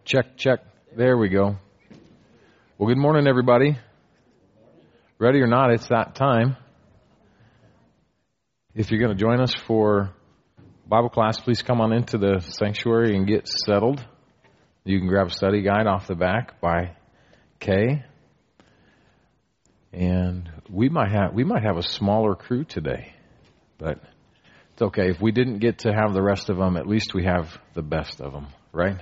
Check, check. There we go. Well, good morning, everybody. Ready or not, it's that time. If you're going to join us for Bible class, please come on into the sanctuary and get settled. You can grab a study guide off the back by Kay. And we might have a smaller crew today, but it's okay. If we didn't get to have the rest of them, at least we have the best of them, right?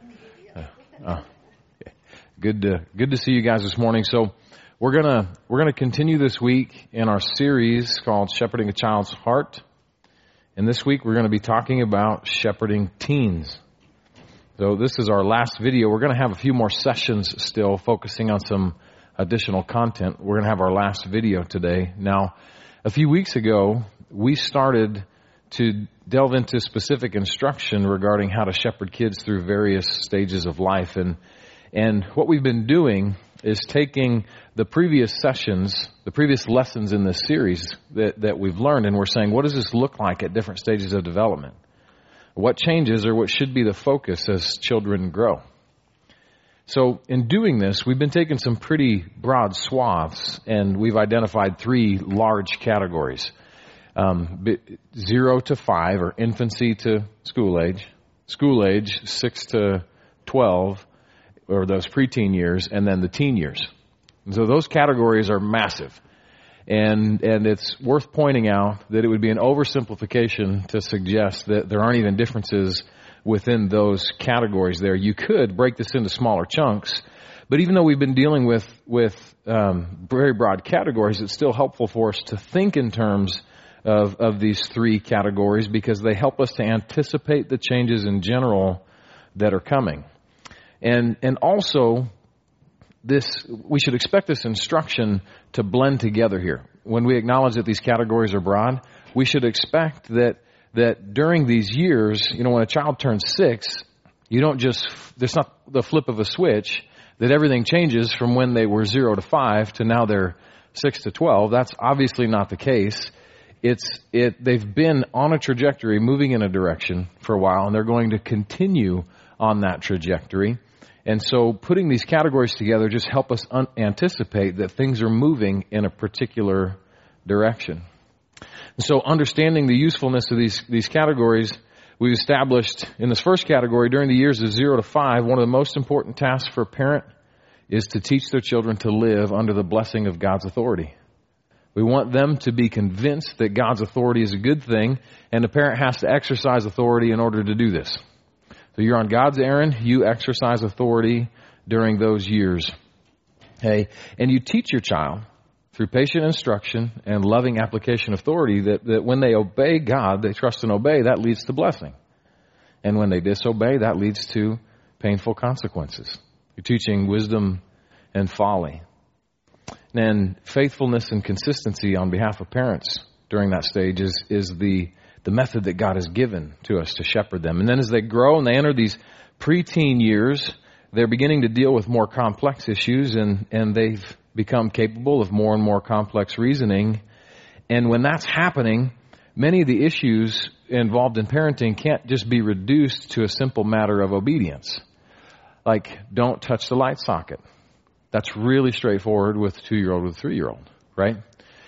Good to see you guys this morning. So we're gonna continue this week in our series called Shepherding a Child's Heart. And this week we're going to be talking about shepherding teens. So this is our last video. We're going to have a few more sessions still focusing on some additional content. We're going to have our last video today. Now, a few weeks ago, we started to delve into specific instruction regarding how to shepherd kids through various stages of life. And what we've been doing is taking the previous sessions, the previous lessons in this series that we've learned, and we're saying, what does this look like at different stages of development? What changes or what should be the focus as children grow? So in doing this, we've been taking some pretty broad swaths, and we've identified three large categories. 0 to 5, or infancy to school age, 6 to 12, or those preteen years, and then the teen years. And so those categories are massive. And it's worth pointing out that it would be an oversimplification to suggest that there aren't even differences within those categories there. You could break this into smaller chunks, but even though we've been dealing with very broad categories, it's still helpful for us to think in terms of these three categories, because they help us to anticipate the changes in general that are coming. And also, we should expect this instruction to blend together here. When we acknowledge that these categories are broad, we should expect that during these years, when a child turns 6, there's not the flip of a switch that everything changes from when they were 0 to 5 to now they're 6 to 12. That's obviously not the case. They've been on a trajectory, moving in a direction for a while, and they're going to continue on that trajectory. And so putting these categories together just help us anticipate that things are moving in a particular direction. And so understanding the usefulness of these categories, we've established in this first category, during the years of 0 to 5, one of the most important tasks for a parent is to teach their children to live under the blessing of God's authority. We want them to be convinced that God's authority is a good thing, and the parent has to exercise authority in order to do this. So you're on God's errand, you exercise authority during those years. Okay? And you teach your child through patient instruction and loving application of authority that when they obey God, they trust and obey, that leads to blessing. And when they disobey, that leads to painful consequences. You're teaching wisdom and folly. And faithfulness and consistency on behalf of parents during that stage is the method that God has given to us to shepherd them. And then as they grow and they enter these preteen years, they're beginning to deal with more complex issues, and they've become capable of more and more complex reasoning. And when that's happening, many of the issues involved in parenting can't just be reduced to a simple matter of obedience. Like, don't touch the light socket. That's really straightforward with a 2-year-old, with a 3-year-old, right?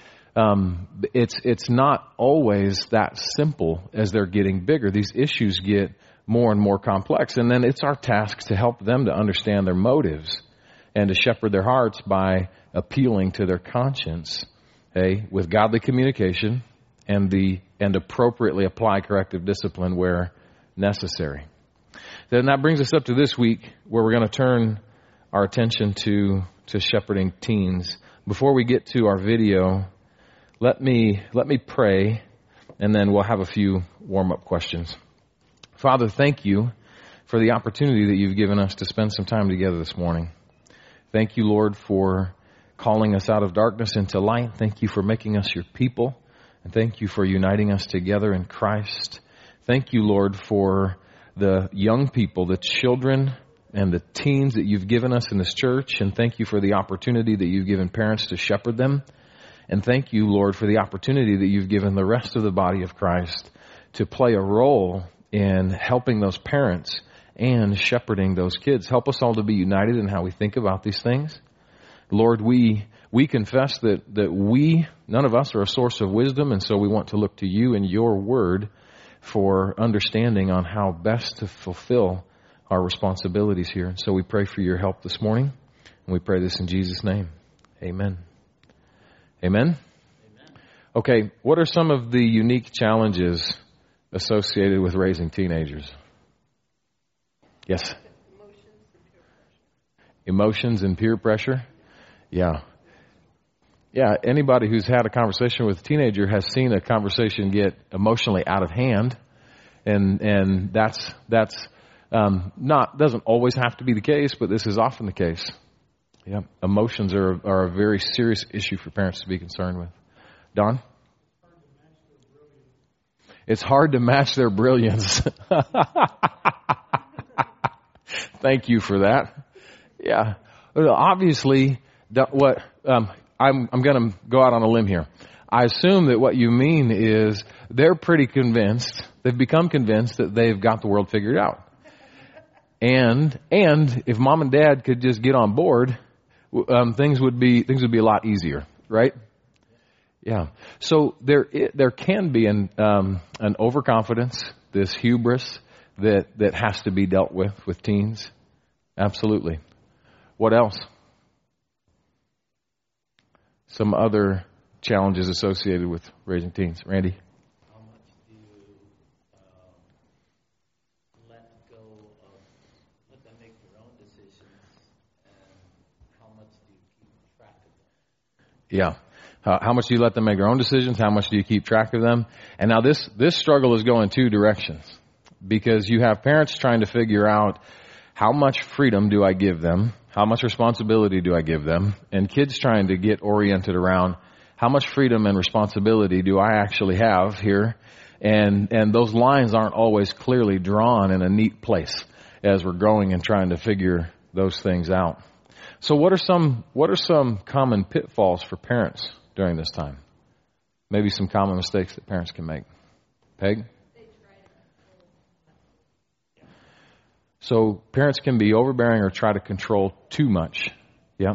It's not always that simple as they're getting bigger. These issues get more and more complex. And then it's our task to help them to understand their motives and to shepherd their hearts by appealing to their conscience, with godly communication and appropriately apply corrective discipline where necessary. Then that brings us up to this week, where we're going to turn our attention to shepherding teens. Before we get to our video, let me pray, and then we'll have a few warm-up questions. Father, thank you for the opportunity that you've given us to spend some time together this morning. Thank you, Lord, for calling us out of darkness into light. Thank you for making us your people, and thank you for uniting us together in Christ. Thank you, Lord, for the young people, the children and the teens that you've given us in this church, and thank you for the opportunity that you've given parents to shepherd them. And thank you, Lord, for the opportunity that you've given the rest of the body of Christ to play a role in helping those parents and shepherding those kids. Help us all to be united in how we think about these things. Lord, we confess that none of us are a source of wisdom, and so we want to look to you and your word for understanding on how best to fulfill our responsibilities here. So we pray for your help this morning, and we pray this in Jesus' name. Amen. Amen? Okay, what are some of the unique challenges associated with raising teenagers? Yes? Emotions and peer pressure? Yeah. Yeah, anybody who's had a conversation with a teenager has seen a conversation get emotionally out of hand, and that's doesn't always have to be the case, but this is often the case. Yeah, emotions are a very serious issue for parents to be concerned with. Don? It's hard to match their brilliance. Thank you for that. Yeah, obviously, I'm going to go out on a limb here. I assume that what you mean is they're pretty convinced, they've become convinced that they've got the world figured out. And if mom and dad could just get on board, things would be a lot easier, right? Yeah. So there can be an overconfidence, this hubris that has to be dealt with teens. Absolutely. What else? Some other challenges associated with raising teens. Randy? How much do you let them make their own decisions, and how much do you keep track of them? Yeah. How much do you let them make their own decisions? How much do you keep track of them? And now this struggle is going two directions, because you have parents trying to figure out how much freedom do I give them? How much responsibility do I give them? And kids trying to get oriented around how much freedom and responsibility do I actually have here? And those lines aren't always clearly drawn in a neat place as we're growing and trying to figure those things out. So what are some common pitfalls for parents during this time? Maybe some common mistakes that parents can make. Peg? So parents can be overbearing or try to control too much. Yeah.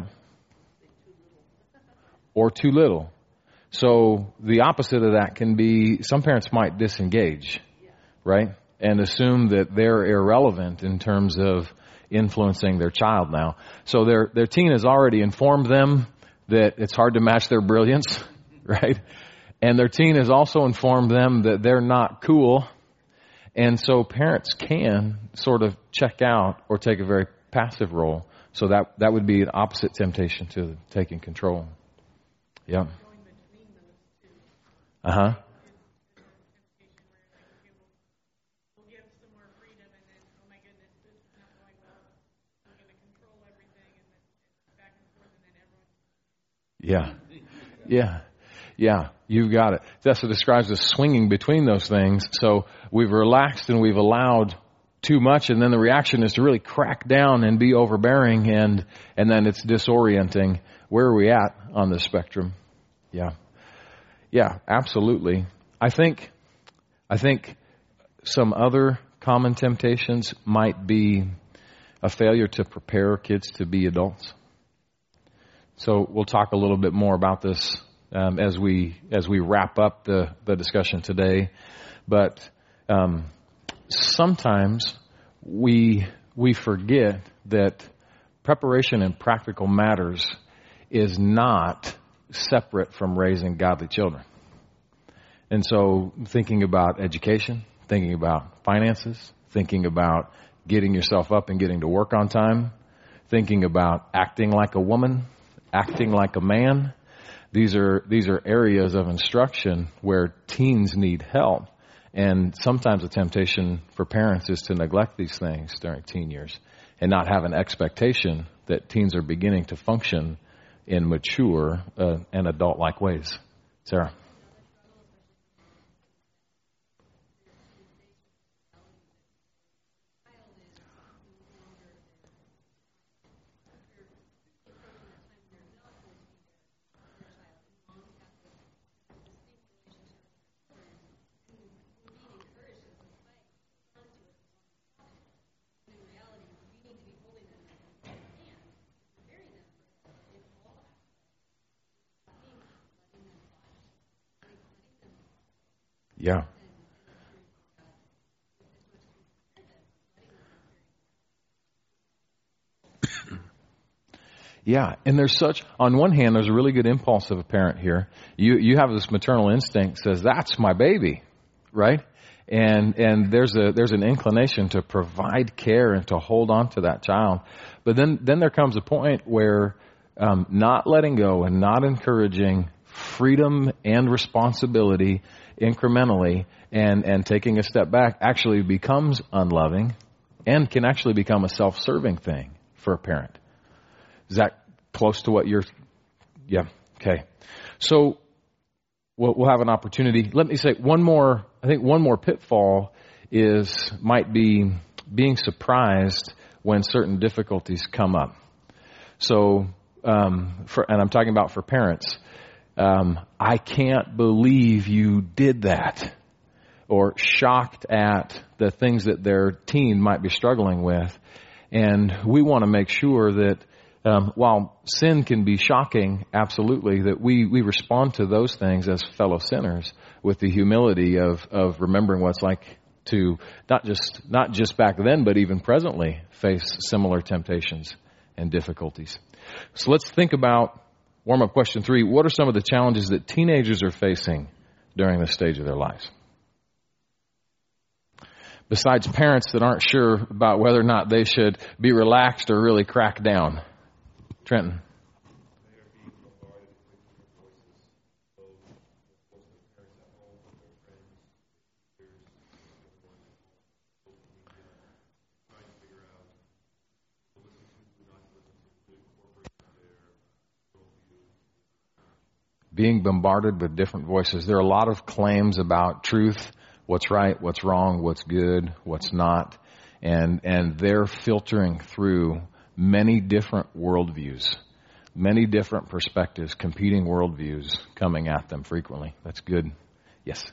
Or too little. So the opposite of that can be, some parents might disengage, right? And assume that they're irrelevant in terms of influencing their child now. So their teen has already informed them that it's hard to match their brilliance, right? And their teen has also informed them that they're not cool. And so parents can sort of check out or take a very passive role. So that would be an opposite temptation to taking control. Yeah. Uh-huh. Yeah. You've got it. Tessa describes us swinging between those things. So we've relaxed and we've allowed too much, and then the reaction is to really crack down and be overbearing, and then it's disorienting. Where are we at on this spectrum? Yeah, absolutely. I think some other common temptations might be a failure to prepare kids to be adults. So we'll talk a little bit more about this as we wrap up the discussion today. But sometimes we forget that preparation in practical matters is not separate from raising godly children. And so thinking about education, thinking about finances, thinking about getting yourself up and getting to work on time, thinking about acting like a woman, acting like a man. These are areas of instruction where teens need help. And sometimes the temptation for parents is to neglect these things during teen years and not have an expectation that teens are beginning to function in mature and adult-like ways. Sarah? Yeah. Yeah, and on one hand, there's a really good impulse of a parent here. You have this maternal instinct says, that's my baby, right? And there's an inclination to provide care and to hold on to that child. But then there comes a point where not letting go and not encouraging freedom and responsibility incrementally and taking a step back actually becomes unloving and can actually become a self-serving thing for a parent. Is that close to what you're... Yeah, okay. So we'll have an opportunity. Let me say one more pitfall might be being surprised when certain difficulties come up. So, and I'm talking about for parents, I can't believe you did that, or shocked at the things that their teen might be struggling with. And we want to make sure that while sin can be shocking, absolutely, that we respond to those things as fellow sinners with the humility of remembering what it's like to not just back then, but even presently face similar temptations and difficulties. So let's think about warm-up question 3. What are some of the challenges that teenagers are facing during this stage of their lives? Besides parents that aren't sure about whether or not they should be relaxed or really crack down. Trenton. Being bombarded with different voices. There are a lot of claims about truth, what's right, what's wrong, what's good, what's not, and they're filtering through many different worldviews, many different perspectives, competing worldviews coming at them frequently. That's good. Yes?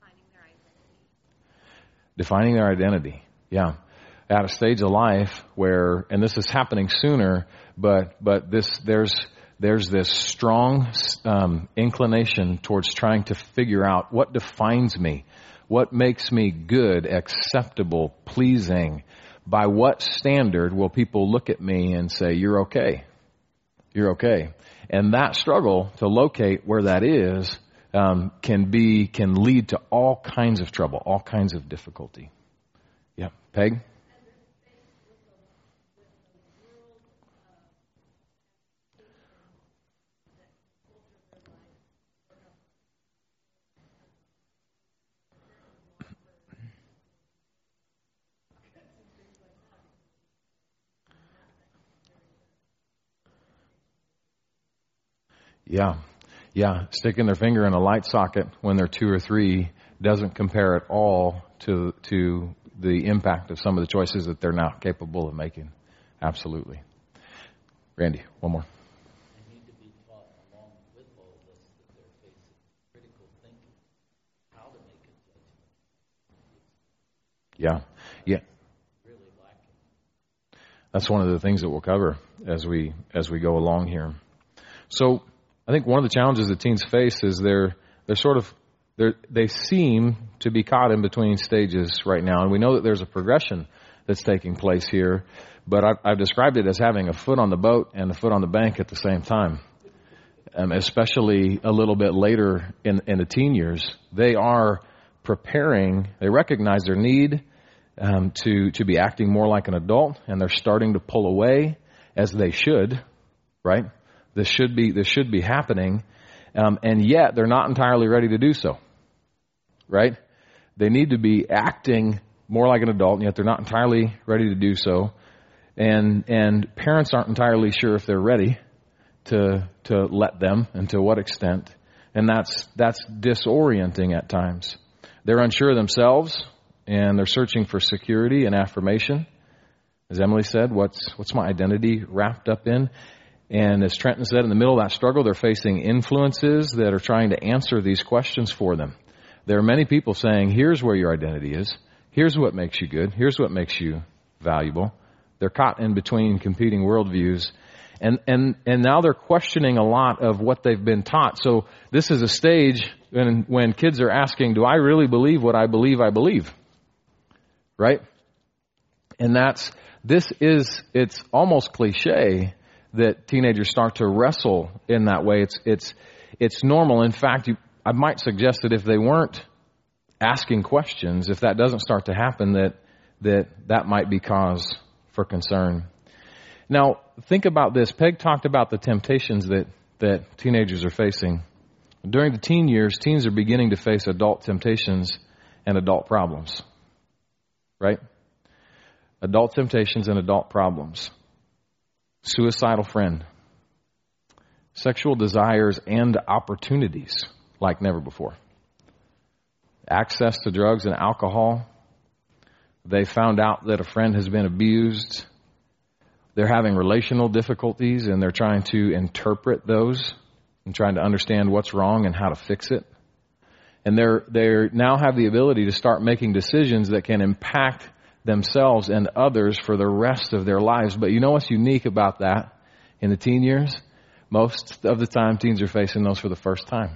Defining their identity. Yeah. At a stage of life where, and this is happening sooner, but there's this strong inclination towards trying to figure out what defines me, what makes me good, acceptable, pleasing. By what standard will people look at me and say, you're okay? You're okay. And that struggle to locate where that is can lead to all kinds of trouble, all kinds of difficulty. Yeah. Peg? Yeah. Sticking their finger in a light socket when they're 2 or 3 doesn't compare at all to the impact of some of the choices that they're now capable of making. Absolutely. Randy, one more. They need to be taught along with all of this that they're facing critical thinking, how to make a judgment. Yeah. Really lacking. That's one of the things that we'll cover as we go along here. So I think one of the challenges that teens face is they seem to be caught in between stages right now. And we know that there's a progression that's taking place here, but I've described it as having a foot on the boat and a foot on the bank at the same time. Especially a little bit later in the teen years, they are preparing, they recognize their need to be acting more like an adult, and they're starting to pull away as they should, right? This should be happening, and yet they're not entirely ready to do so, right? They need to be acting more like an adult, and yet they're not entirely ready to do so. And parents aren't entirely sure if they're ready to let them, and to what extent. And that's disorienting at times. They're unsure themselves, and they're searching for security and affirmation. As Emily said, what's my identity wrapped up in? And as Trenton said, in the middle of that struggle, they're facing influences that are trying to answer these questions for them. There are many people saying, here's where your identity is. Here's what makes you good. Here's what makes you valuable. They're caught in between competing worldviews. And now they're questioning a lot of what they've been taught. So this is a stage, when kids are asking, do I really believe what I believe? Right? And it's almost cliche that teenagers start to wrestle in that way. It's normal. In fact, I might suggest that if they weren't asking questions, if that doesn't start to happen, that might be cause for concern. Now, think about this. Peg talked about the temptations that teenagers are facing. During the teen years, teens are beginning to face adult temptations and adult problems. Right? Adult temptations and adult problems. Suicidal friend. Sexual desires and opportunities like never before. Access to drugs and alcohol. They found out that a friend has been abused. They're having relational difficulties and they're trying to interpret those and trying to understand what's wrong and how to fix it. And they now have the ability to start making decisions that can impact themselves and others for the rest of their lives. But you know what's unique about that in the teen years? Most of the time teens are facing those for the first time.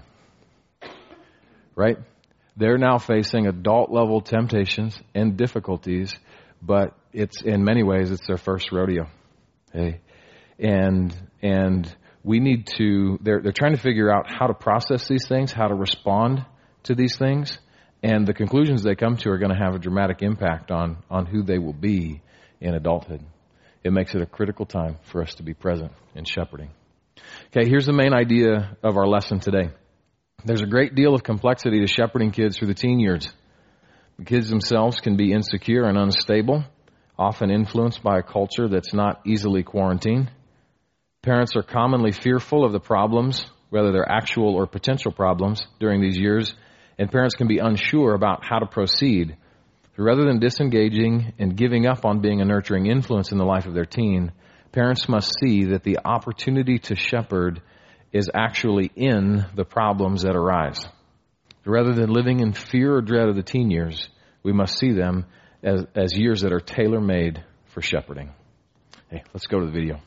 Right? They're now facing adult level temptations and difficulties, but in many ways it's their first rodeo. Okay? And we need to, they're trying to figure out how to process these things, how to respond to these things, and the conclusions they come to are going to have a dramatic impact on who they will be in adulthood. It makes it a critical time for us to be present in shepherding. Okay, here's the main idea of our lesson today. There's a great deal of complexity to shepherding kids through the teen years. The kids themselves can be insecure and unstable, often influenced by a culture that's not easily quarantined. Parents are commonly fearful of the problems, whether they're actual or potential problems, during these years, and parents can be unsure about how to proceed. Rather than disengaging and giving up on being a nurturing influence in the life of their teen, parents must see that the opportunity to shepherd is actually in the problems that arise. Rather than living in fear or dread of the teen years, we must see them as years that are tailor-made for shepherding. Hey, let's go to the video.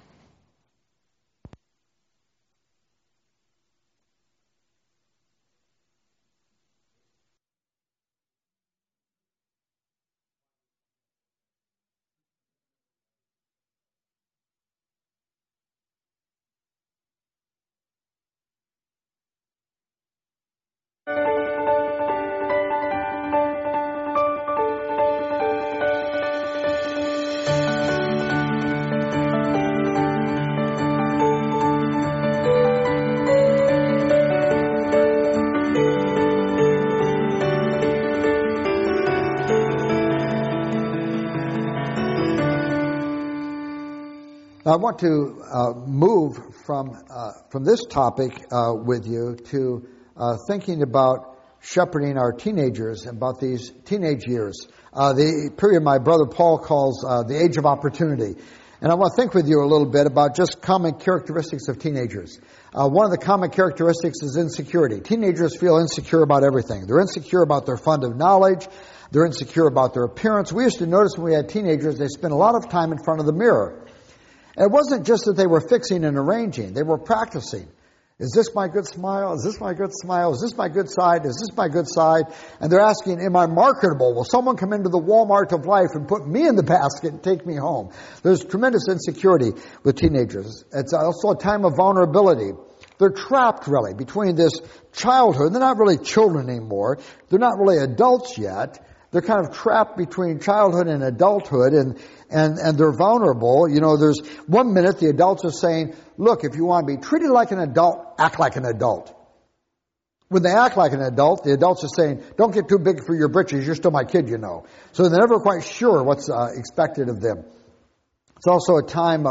I want to move from this topic with you to thinking about shepherding our teenagers, about these teenage years, the period my brother Paul calls the age of opportunity. And I want to think with you a little bit about just common characteristics of teenagers. One of the common characteristics is insecurity. Teenagers feel insecure about everything. They're insecure about their fund of knowledge. They're insecure about their appearance. We used to notice when we had teenagers, they spent a lot of time in front of the mirror. And it wasn't just that they were fixing and arranging. They were practicing. Is this my good smile? Is this my good smile? Is this my good side? Is this my good side? And they're asking, am I marketable? Will someone come into the Walmart of life and put me in the basket and take me home? There's tremendous insecurity with teenagers. It's also a time of vulnerability. They're trapped, really, between this childhood. They're not really children anymore. They're not really adults yet. They're kind of trapped between childhood and adulthood, and they're vulnerable. You know, there's 1 minute the adults are saying, look, if you want to be treated like an adult, act like an adult. When they act like an adult, the adults are saying, don't get too big for your britches, you're still my kid, you know. So they're never quite sure what's expected of them. It's also a time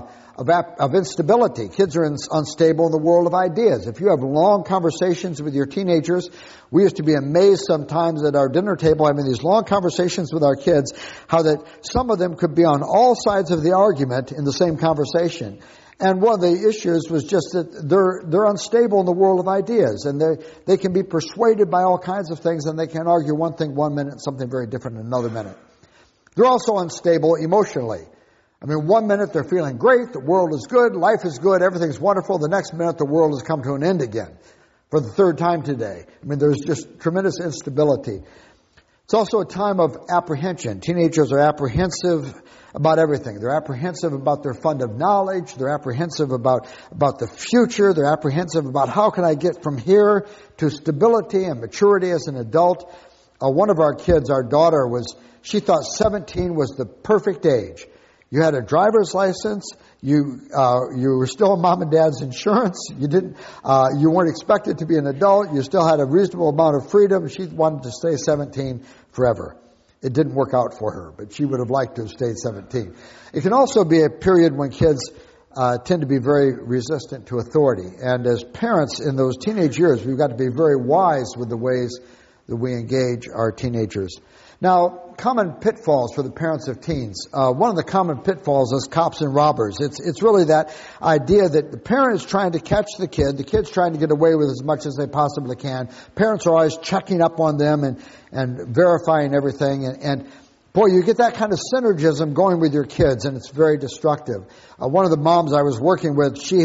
of instability. Kids are unstable in the world of ideas. If you have long conversations with your teenagers, we used to be amazed sometimes at our dinner table having these long conversations with our kids, how that some of them could be on all sides of the argument in the same conversation. And one of the issues was just that they're unstable in the world of ideas, and they can be persuaded by all kinds of things, and they can argue one thing 1 minute and something very different in another minute. They're also unstable emotionally. I mean, 1 minute they're feeling great, the world is good, life is good, everything's wonderful. The next minute the world has come to an end again. for the third time today. I mean, there's just tremendous instability. It's also a time of apprehension. Teenagers are apprehensive about everything. They're apprehensive about their fund of knowledge. They're apprehensive about the future. They're apprehensive about how can I get from here to stability and maturity as an adult. One of our kids, our daughter, she thought 17 was the perfect age. You had a driver's license. You were still on mom and dad's insurance. You weren't expected to be an adult. You still had a reasonable amount of freedom. She wanted to stay 17 forever. It didn't work out for her, but she would have liked to have stayed 17. It can also be a period when kids tend to be very resistant to authority. And as parents in those teenage years, we've got to be very wise with the ways that we engage our teenagers. Now, common pitfalls for the parents of teens. One of the common pitfalls is cops and robbers. It's really that idea that the parent is trying to catch the kid's trying to get away with as much as they possibly can. Parents are always checking up on them and verifying everything. And boy, you get that kind of synergism going with your kids, and it's very destructive. One of the moms I was working with, she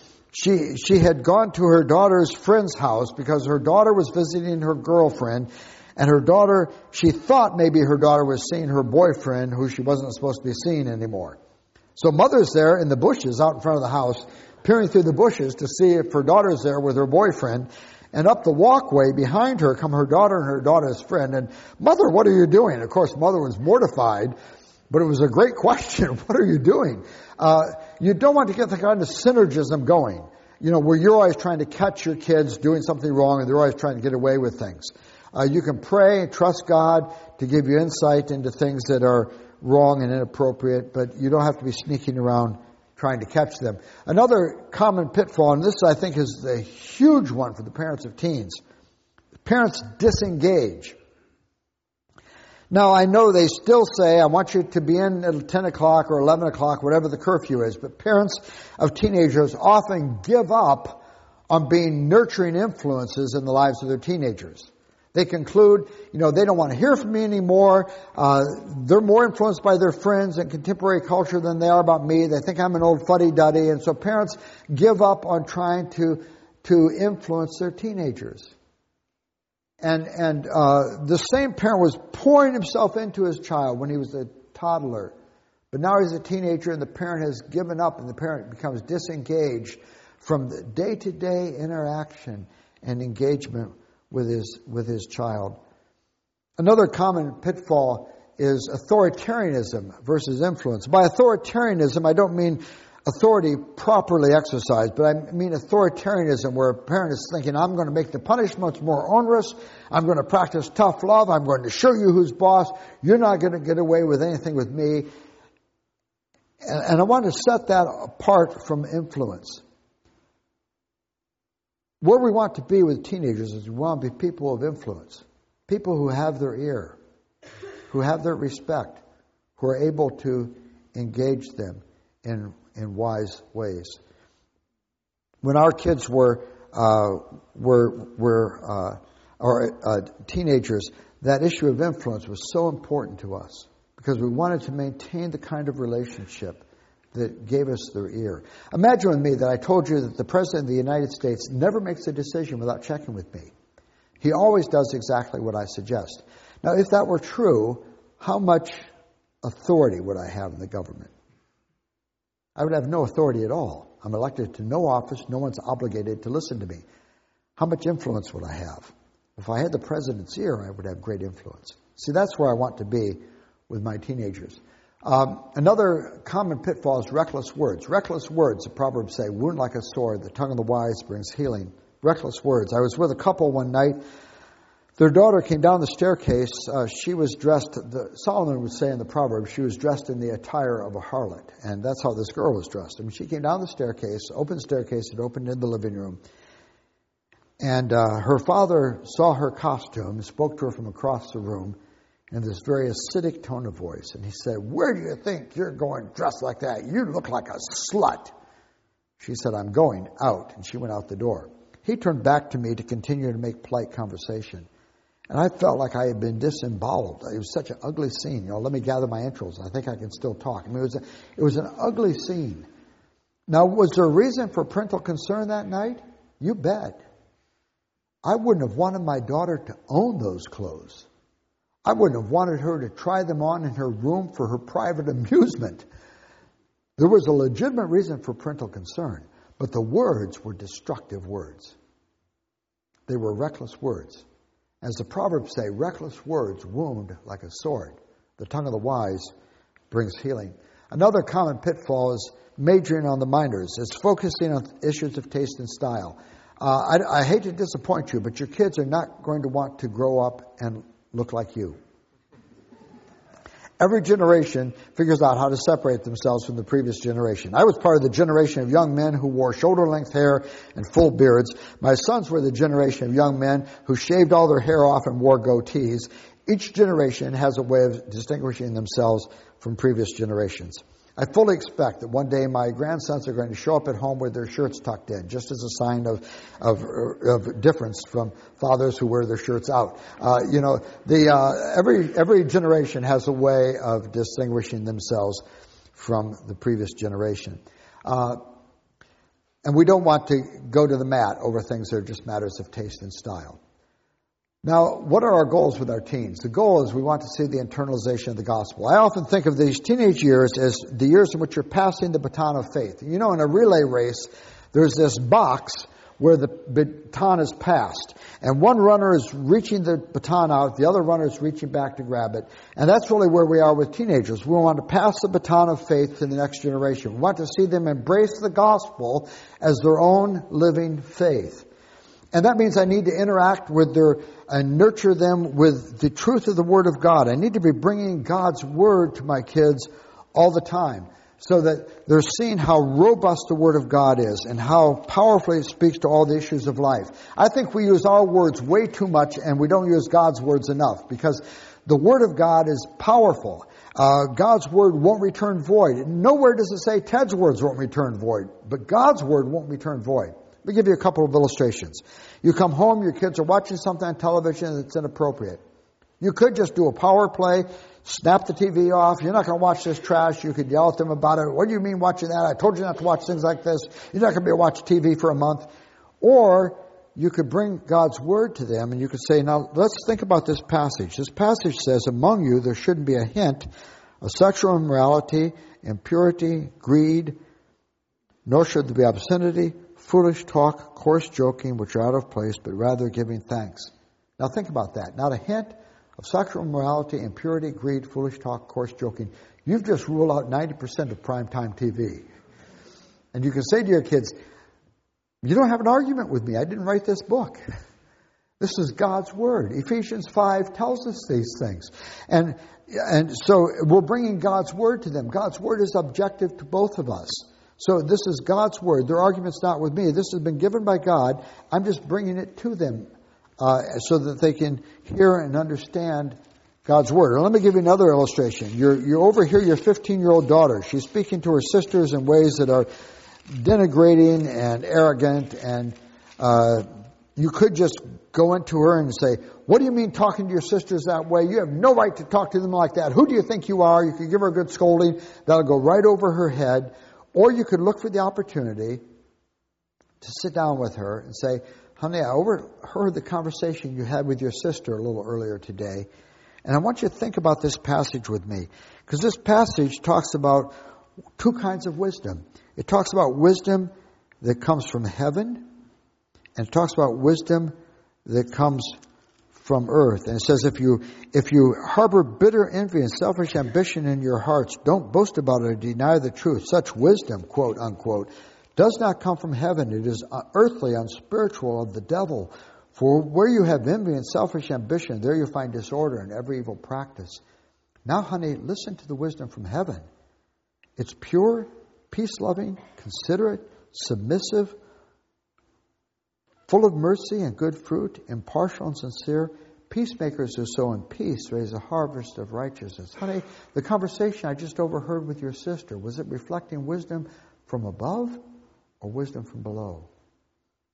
had gone to her daughter's friend's house because her daughter was visiting her girlfriend. And her daughter, she thought maybe her daughter was seeing her boyfriend, who she wasn't supposed to be seeing anymore. So mother's there in the bushes out in front of the house, peering through the bushes to see if her daughter's there with her boyfriend. And up the walkway behind her come her daughter and her daughter's friend. And, Mother, what are you doing? Of course, Mother was mortified, but it was a great question. What are you doing? You don't want to get the kind of synergism going, where you're always trying to catch your kids doing something wrong and they're always trying to get away with things. You can pray and trust God to give you insight into things that are wrong and inappropriate, but you don't have to be sneaking around trying to catch them. Another common pitfall, and this I think is the huge one for the parents of teens, parents disengage. Now, I know they still say, I want you to be in at 10 o'clock or 11 o'clock, whatever the curfew is, but parents of teenagers often give up on being nurturing influences in the lives of their teenagers. They conclude, they don't want to hear from me anymore. They're more influenced by their friends and contemporary culture than they are about me. They think I'm an old fuddy-duddy. And so parents give up on trying to influence their teenagers. And the same parent was pouring himself into his child when he was a toddler. But now he's a teenager and the parent has given up and the parent becomes disengaged from the day-to-day interaction and engagement with his child. Another common pitfall is authoritarianism versus influence. By authoritarianism, I don't mean authority properly exercised, but I mean authoritarianism where a parent is thinking, I'm going to make the punishments more onerous, I'm going to practice tough love, I'm going to show you who's boss, you're not going to get away with anything with me. And I want to set that apart from influence. Where we want to be with teenagers is we want to be people of influence, people who have their ear, who have their respect, who are able to engage them in wise ways. When our kids were teenagers, that issue of influence was so important to us because we wanted to maintain the kind of relationship that gave us their ear. Imagine with me that I told you that the President of the United States never makes a decision without checking with me. He always does exactly what I suggest. Now, if that were true, how much authority would I have in the government? I would have no authority at all. I'm elected to no office. No one's obligated to listen to me. How much influence would I have? If I had the President's ear, I would have great influence. See, that's where I want to be with my teenagers. Another common pitfall is reckless words. Reckless words, the Proverbs say, wound like a sword, the tongue of the wise brings healing. Reckless words. I was with a couple one night. Their daughter came down the staircase. She was dressed, Solomon would say in the Proverbs, she was dressed in the attire of a harlot. And that's how this girl was dressed. I mean, she came down the staircase, open staircase, it opened in the living room. And her father saw her costume, spoke to her from across the room, in this very acidic tone of voice. And he said, where do you think you're going dressed like that? You look like a slut. She said, I'm going out. And she went out the door. He turned back to me to continue to make polite conversation. And I felt like I had been disemboweled. It was such an ugly scene. Let me gather my entrails. I think I can still talk. I mean, it was an ugly scene. Now, was there a reason for parental concern that night? You bet. I wouldn't have wanted my daughter to own those clothes. I wouldn't have wanted her to try them on in her room for her private amusement. There was a legitimate reason for parental concern, but the words were destructive words. They were reckless words. As the Proverbs say, reckless words wound like a sword. The tongue of the wise brings healing. Another common pitfall is majoring on the minors. It's focusing on issues of taste and style. I hate to disappoint you, but your kids are not going to want to grow up and look like you. Every generation figures out how to separate themselves from the previous generation. I was part of the generation of young men who wore shoulder-length hair and full beards. My sons were the generation of young men who shaved all their hair off and wore goatees. Each generation has a way of distinguishing themselves from previous generations. I fully expect that one day my grandsons are going to show up at home with their shirts tucked in, just as a sign of difference from fathers who wear their shirts out. Every generation has a way of distinguishing themselves from the previous generation. And we don't want to go to the mat over things that are just matters of taste and style. Now, what are our goals with our teens? The goal is we want to see the internalization of the gospel. I often think of these teenage years as the years in which you're passing the baton of faith. You know, in a relay race, there's this box where the baton is passed. And one runner is reaching the baton out, the other runner is reaching back to grab it. And that's really where we are with teenagers. We want to pass the baton of faith to the next generation. We want to see them embrace the gospel as their own living faith. And that means I need to interact with and nurture them with the truth of the Word of God. I need to be bringing God's Word to my kids all the time so that they're seeing how robust the Word of God is and how powerfully it speaks to all the issues of life. I think we use our words way too much and we don't use God's words enough because the Word of God is powerful. God's Word won't return void. Nowhere does it say Ted's words won't return void, but God's Word won't return void. Let me give you a couple of illustrations. You come home, your kids are watching something on television that's inappropriate. You could just do a power play, snap the TV off. You're not going to watch this trash. You could yell at them about it. What do you mean watching that? I told you not to watch things like this. You're not going to be able to watch TV for a month. Or you could bring God's Word to them and you could say, now let's think about this passage. This passage says, among you there shouldn't be a hint of sexual immorality, impurity, greed, nor should there be obscenity, foolish talk, coarse joking, which are out of place, but rather giving thanks. Now think about that. Not a hint of sexual immorality, impurity, greed, foolish talk, coarse joking. You've just ruled out 90% of primetime TV. And you can say to your kids, you don't have an argument with me. I didn't write this book. This is God's Word. Ephesians 5 tells us these things. And so we're bringing God's Word to them. God's Word is objective to both of us. So this is God's Word. Their argument's not with me. This has been given by God. I'm just bringing it to them so that they can hear and understand God's Word. And let me give you another illustration. You're over here, your 15-year-old daughter. She's speaking to her sisters in ways that are denigrating and arrogant. And you could just go into her and say, what do you mean talking to your sisters that way? You have no right to talk to them like that. Who do you think you are? You could give her a good scolding. That'll go right over her head. Or you could look for the opportunity to sit down with her and say, honey, I overheard the conversation you had with your sister a little earlier today, and I want you to think about this passage with me. Because this passage talks about two kinds of wisdom. It talks about wisdom that comes from heaven, and it talks about wisdom that comes from earth. And it says, if you harbor bitter envy and selfish ambition in your hearts, don't boast about it or deny the truth. Such wisdom, quote unquote, does not come from heaven. It is earthly, unspiritual, of the devil. For where you have envy and selfish ambition, there you find disorder and every evil practice. Now, honey, listen to the wisdom from heaven. It's pure, peace-loving, considerate, submissive, full of mercy and good fruit, impartial and sincere. Peacemakers who sow in peace raise a harvest of righteousness. Honey, the conversation I just overheard with your sister, was it reflecting wisdom from above or wisdom from below?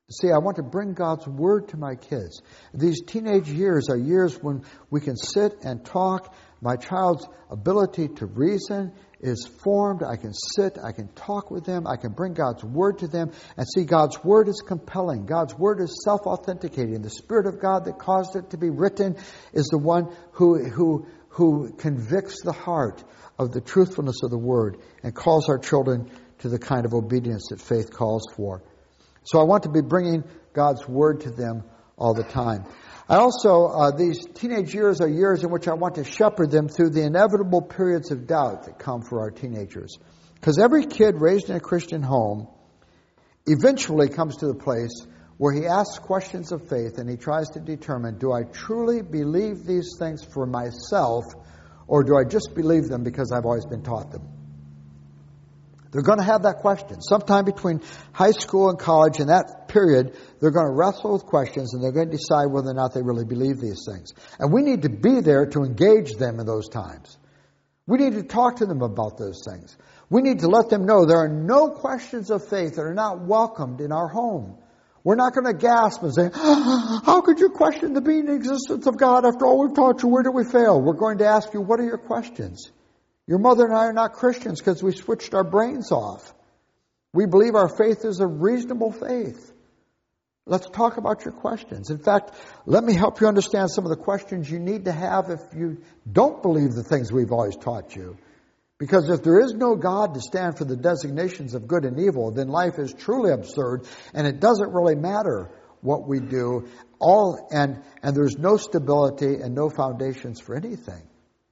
See, I want to bring God's Word to my kids. These teenage years are years when we can sit and talk. My child's ability to reason is formed. I can sit, I can talk with them, I can bring God's Word to them. And see, God's Word is compelling. God's Word is self-authenticating. The Spirit of God that caused it to be written is the one who convicts the heart of the truthfulness of the Word and calls our children to the kind of obedience that faith calls for. So I want to be bringing God's Word to them all the time. I also, these teenage years are years in which I want to shepherd them through the inevitable periods of doubt that come for our teenagers. Because every kid raised in a Christian home eventually comes to the place where he asks questions of faith and he tries to determine, do I truly believe these things for myself, or do I just believe them because I've always been taught them? They're going to have that question. Sometime between high school and college, in that period, they're going to wrestle with questions and they're going to decide whether or not they really believe these things. And we need to be there to engage them in those times. We need to talk to them about those things. We need to let them know there are no questions of faith that are not welcomed in our home. We're not going to gasp and say, how could you question the being and existence of God after all we've taught you? Where did we fail? We're going to ask you, what are your questions? Your mother and I are not Christians because we switched our brains off. We believe our faith is a reasonable faith. Let's talk about your questions. In fact, let me help you understand some of the questions you need to have if you don't believe the things we've always taught you. Because if there is no God to stand for the designations of good and evil, then life is truly absurd, and it doesn't really matter what we do. And there's no stability and no foundations for anything.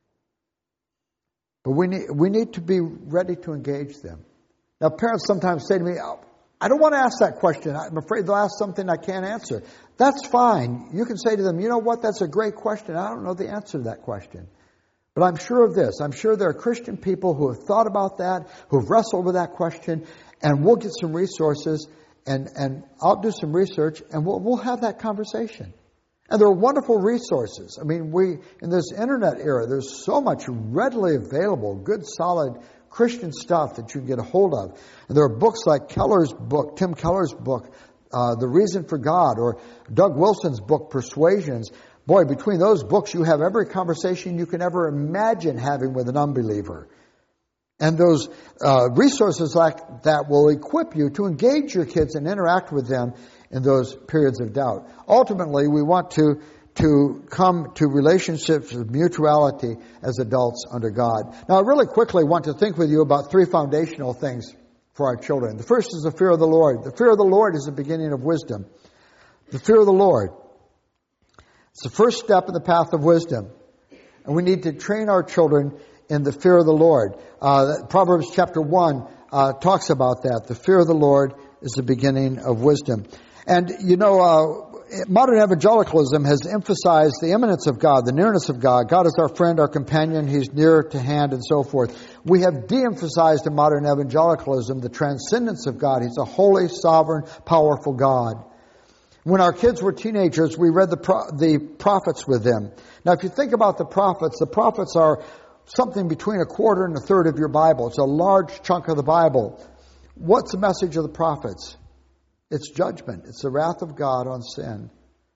But we need to be ready to engage them. Now, parents sometimes say to me, I don't want to ask that question. I'm afraid they'll ask something I can't answer. That's fine. You can say to them, you know what, that's a great question. I don't know the answer to that question. But I'm sure of this. I'm sure there are Christian people who have thought about that, who have wrestled with that question, and we'll get some resources, and I'll do some research, and we'll have that conversation. And there are wonderful resources. I mean, in this internet era, there's so much readily available, good, solid Christian stuff that you can get a hold of. And there are books like Tim Keller's book, The Reason for God, or Doug Wilson's book, Persuasions. Boy, between those books, you have every conversation you can ever imagine having with an unbeliever. And those resources like that will equip you to engage your kids and interact with them in those periods of doubt. Ultimately, we want to come to relationships of mutuality as adults under God. Now, I really quickly want to think with you about three foundational things for our children. The first is the fear of the Lord. The fear of the Lord is the beginning of wisdom. The fear of the Lord. It's the first step in the path of wisdom. And we need to train our children in the fear of the Lord. Proverbs chapter 1 talks about that. The fear of the Lord is the beginning of wisdom. And, modern evangelicalism has emphasized the immanence of God, the nearness of God. God is our friend, our companion. He's near to hand and so forth. We have de-emphasized in modern evangelicalism the transcendence of God. He's a holy, sovereign, powerful God. When our kids were teenagers, we read the prophets with them. Now, if you think about the prophets are something between a quarter and a third of your Bible. It's a large chunk of the Bible. What's the message of the prophets? It's judgment. It's the wrath of God on sin.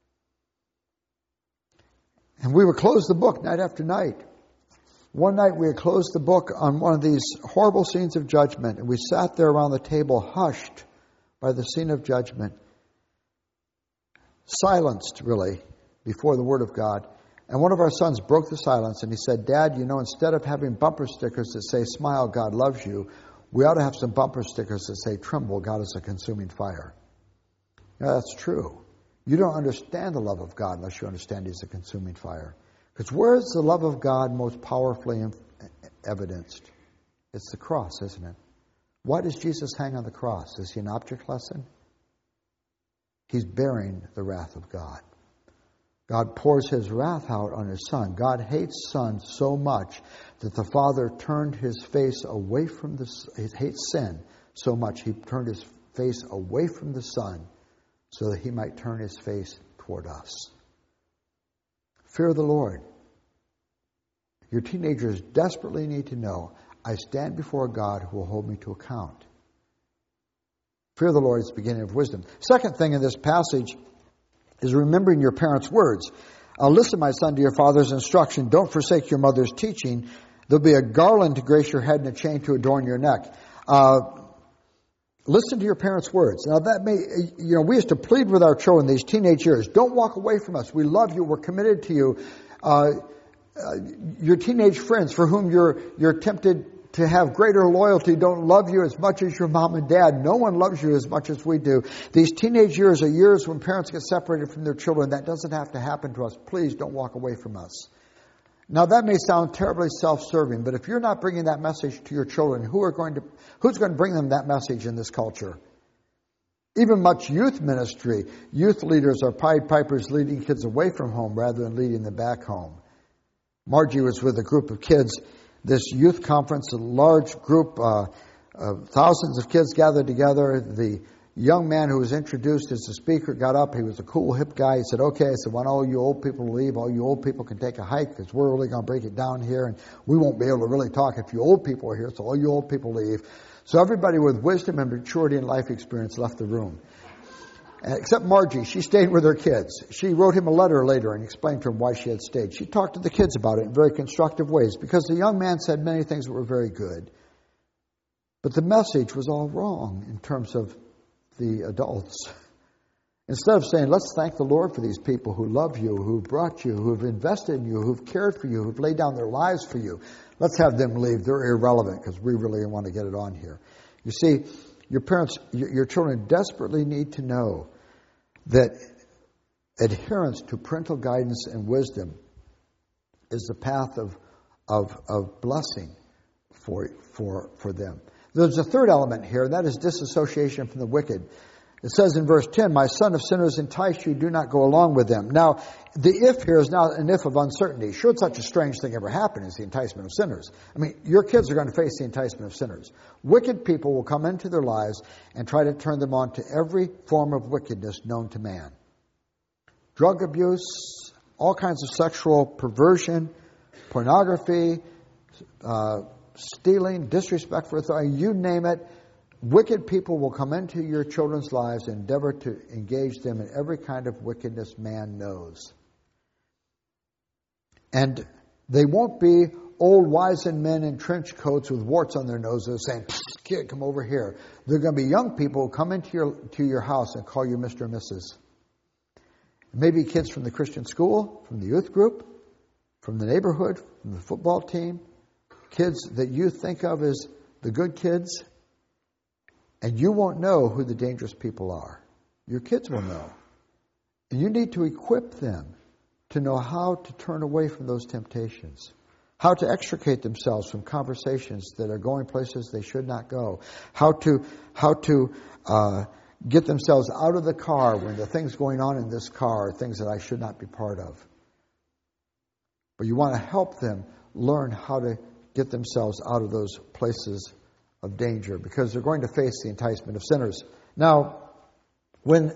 And we would close the book night after night. One night we had closed the book on one of these horrible scenes of judgment, and we sat there around the table hushed by the scene of judgment. Silenced, really, before the Word of God. And one of our sons broke the silence and he said, Dad, instead of having bumper stickers that say, smile, God loves you, we ought to have some bumper stickers that say, tremble, God is a consuming fire. Now, that's true. You don't understand the love of God unless you understand He's a consuming fire. Because where is the love of God most powerfully evidenced? It's the cross, isn't it? Why does Jesus hang on the cross? Is He an object lesson? He's bearing the wrath of God. God pours His wrath out on His Son. God hates Son so much that the Father turned His face away from He hates sin so much He turned His face away from the Son so that He might turn His face toward us. Fear the Lord. Your teenagers desperately need to know, I stand before God who will hold me to account. Fear of the Lord is the beginning of wisdom. Second thing in this passage is remembering your parents' words. Listen, my son, to your father's instruction. Don't forsake your mother's teaching. There'll be a garland to grace your head and a chain to adorn your neck. Listen to your parents' words. Now that may, we used to plead with our children these teenage years. Don't walk away from us. We love you. We're committed to you. Your teenage friends for whom you're tempted to have greater loyalty don't love you as much as your mom and dad. No one loves you as much as we do. These teenage years are years when parents get separated from their children. That doesn't have to happen to us. Please don't walk away from us. Now that may sound terribly self-serving, but if you're not bringing that message to your children, who's going to bring them that message in this culture? Even much youth ministry, youth leaders are Pied Pipers leading kids away from home rather than leading them back home. Margie was with a group of kids, this youth conference, a large group, thousands of kids gathered together. The young man who was introduced as the speaker got up. He was a cool, hip guy. He said, okay, I said, when all you old people leave, all you old people can take a hike because we're really going to break it down here and we won't be able to really talk if you old people are here, so all you old people leave. So everybody with wisdom and maturity and life experience left the room. Except Margie. She stayed with her kids. She wrote him a letter later and explained to him why she had stayed. She talked to the kids about it in very constructive ways because the young man said many things that were very good. But the message was all wrong in terms of the adults. Instead of saying, let's thank the Lord for these people who love you, who brought you, who've invested in you, who've cared for you, who've laid down their lives for you. Let's have them leave. They're irrelevant because we really want to get it on here. You see, your parents, your children desperately need to know that adherence to parental guidance and wisdom is the path of blessing for them. There's a third element here, and that is disassociation from the wicked. It says in verse 10, my son, if sinners entice you, do not go along with them. Now, the if here is not an if of uncertainty. Should such a strange thing ever happen is the enticement of sinners. I mean, your kids are going to face the enticement of sinners. Wicked people will come into their lives and try to turn them on to every form of wickedness known to man. Drug abuse, all kinds of sexual perversion, pornography, stealing, disrespect for authority, you name it. Wicked people will come into your children's lives and endeavor to engage them in every kind of wickedness man knows. And they won't be old wizened men in trench coats with warts on their noses saying, kid, come over here. They're going to be young people who come into your house and call you Mr. and Mrs. Maybe kids from the Christian school, from the youth group, from the neighborhood, from the football team. Kids that you think of as the good kids. And you won't know who the dangerous people are. Your kids will know. And you need to equip them to know how to turn away from those temptations, how to extricate themselves from conversations that are going places they should not go, how to get themselves out of the car when the things going on in this car are things that I should not be part of. But you want to help them learn how to get themselves out of those places of danger because they're going to face the enticement of sinners. Now, when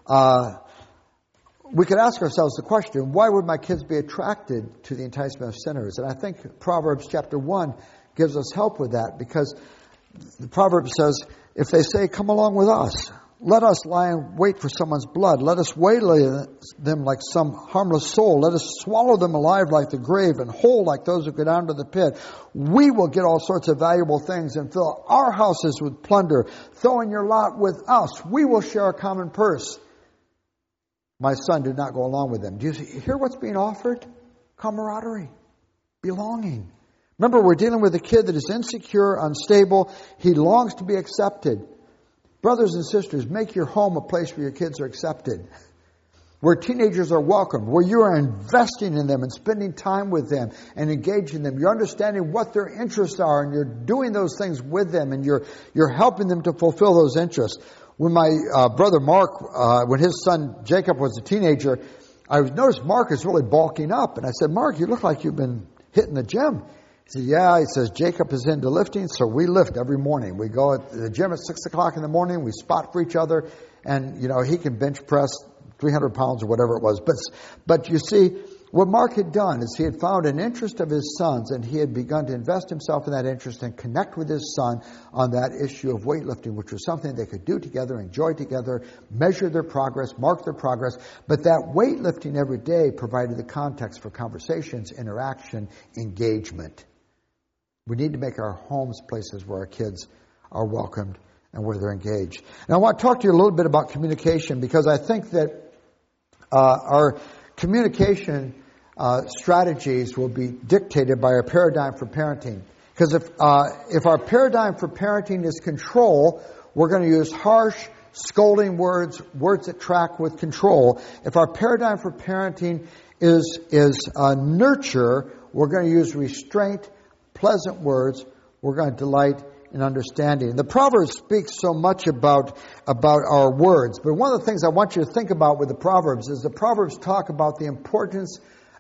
we could ask ourselves the question, why would my kids be attracted to the enticement of sinners? And I think Proverbs chapter 1 gives us help with that because the proverb says, if they say, come along with us, let us lie in wait for someone's blood. Let us waylay them like some harmless soul. Let us swallow them alive like the grave and whole like those who go down to the pit. We will get all sorts of valuable things and fill our houses with plunder. Throw in your lot with us. We will share a common purse. My son, do not go along with them. Do you hear what's being offered? Camaraderie. Belonging. Remember, we're dealing with a kid that is insecure, unstable. He longs to be accepted. Brothers and sisters, make your home a place where your kids are accepted, where teenagers are welcomed, where you are investing in them and spending time with them and engaging them. You're understanding what their interests are and you're doing those things with them and you're helping them to fulfill those interests. When my brother Mark, when his son Jacob was a teenager, I noticed Mark is really bulking up. And I said, Mark, you look like you've been hitting the gym. He said, yeah, he says, Jacob is into lifting, so we lift every morning. We go at the gym at 6 o'clock in the morning, we spot for each other, and, he can bench press 300 pounds or whatever it was. But you see, What Mark had done is he had found an interest of his son's, and he had begun to invest himself in that interest and connect with his son on that issue of weightlifting, which was something they could do together, enjoy together, measure their progress, mark their progress. But that weightlifting every day provided the context for conversations, interaction, engagement. We need to make our homes places where our kids are welcomed and where they're engaged. And I want to talk to you a little bit about communication, because I think that our communication strategies will be dictated by our paradigm for parenting. Because if our paradigm for parenting is control, we're going to use harsh, scolding words that track with control. If our paradigm for parenting is nurture, we're going to use restraint, pleasant words. We're going to delight in understanding. The Proverbs speak so much about our words, but one of the things I want you to think about with the Proverbs is the Proverbs talk about the importance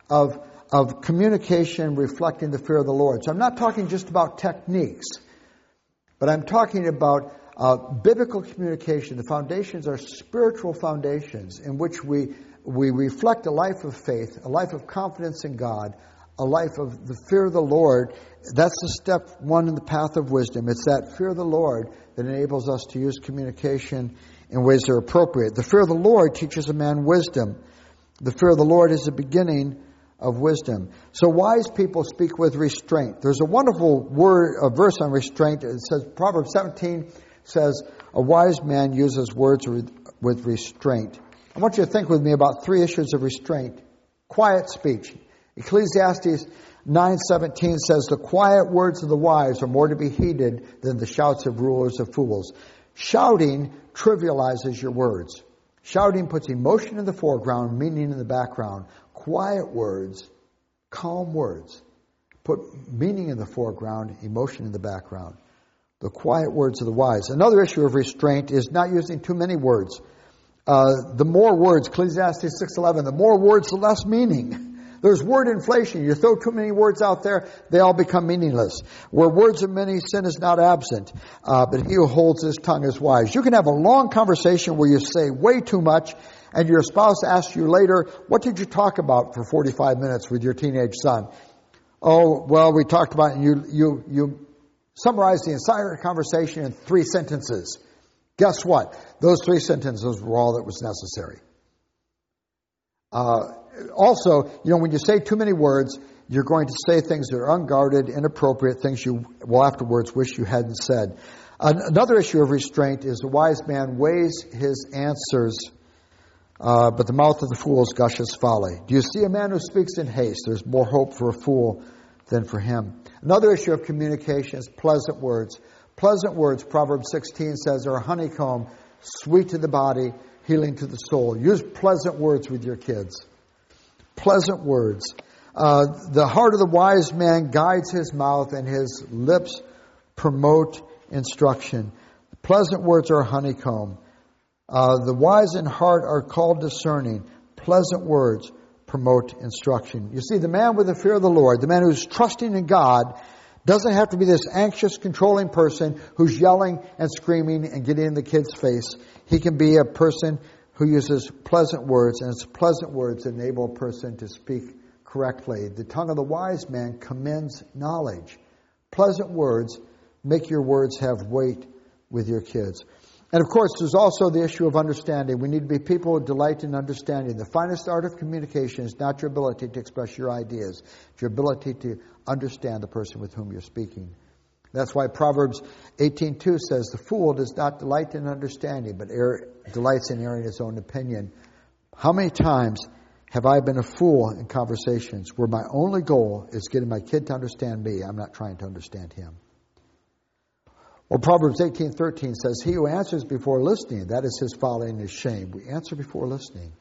of communication reflecting the fear of the Lord. So I'm not talking just about techniques, but I'm talking about biblical communication. The foundations are spiritual foundations in which we reflect a life of faith, a life of confidence in God, a life of the fear of the Lord. That's the step one in the path of wisdom. It's that fear of the Lord that enables us to use communication in ways that are appropriate. The fear of the Lord teaches a man wisdom. The fear of the Lord is the beginning of wisdom. So wise people speak with restraint. There's a wonderful verse on restraint. It says, Proverbs 17 says, a wise man uses words with restraint. I want you to think with me about three issues of restraint. Quiet speech. Ecclesiastes 9:17 says, the quiet words of the wise are more to be heeded than the shouts of rulers of fools. Shouting trivializes your words. Shouting puts emotion in the foreground, meaning in the background. Quiet words, calm words, put meaning in the foreground, emotion in the background. The quiet words of the wise. Another issue of restraint is not using too many words. The more words, Ecclesiastes 6:11, the more words, the less meaning. There's word inflation. You throw too many words out there, they all become meaningless. Where words are many, sin is not absent. But he who holds his tongue is wise. You can have a long conversation where you say way too much, and your spouse asks you later, what did you talk about for 45 minutes with your teenage son? Oh, well, we talked about it, and you summarized the entire conversation in 3 sentences. Guess what? Those 3 sentences were all that was necessary. Also, when you say too many words, you're going to say things that are unguarded, inappropriate, things you will afterwards wish you hadn't said. Another issue of restraint is the wise man weighs his answers, but the mouth of the fools gushes folly. Do you see a man who speaks in haste? There's more hope for a fool than for him. Another issue of communication is pleasant words. Pleasant words, Proverbs 16 says, are a honeycomb, sweet to the body, healing to the soul. Use pleasant words with your kids. Pleasant words. The heart of the wise man guides his mouth, and his lips promote instruction. Pleasant words are a honeycomb. The wise in heart are called discerning. Pleasant words promote instruction. You see, the man with the fear of the Lord, the man who's trusting in God, doesn't have to be this anxious, controlling person who's yelling and screaming and getting in the kid's face. He can be a person who uses pleasant words, and it's pleasant words that enable a person to speak correctly. The tongue of the wise man commends knowledge. Pleasant words make your words have weight with your kids. And of course, there's also the issue of understanding. We need to be people who delight in understanding. The finest art of communication is not your ability to express your ideas. It's your ability to understand the person with whom you're speaking. That's why Proverbs 18:2 says, the fool does not delight in understanding, but delights in airing his own opinion. How many times have I been a fool in conversations where my only goal is getting my kid to understand me? I'm not trying to understand him. Well, Proverbs 18:13 says, he who answers before listening, that is his folly and his shame. We answer before listening.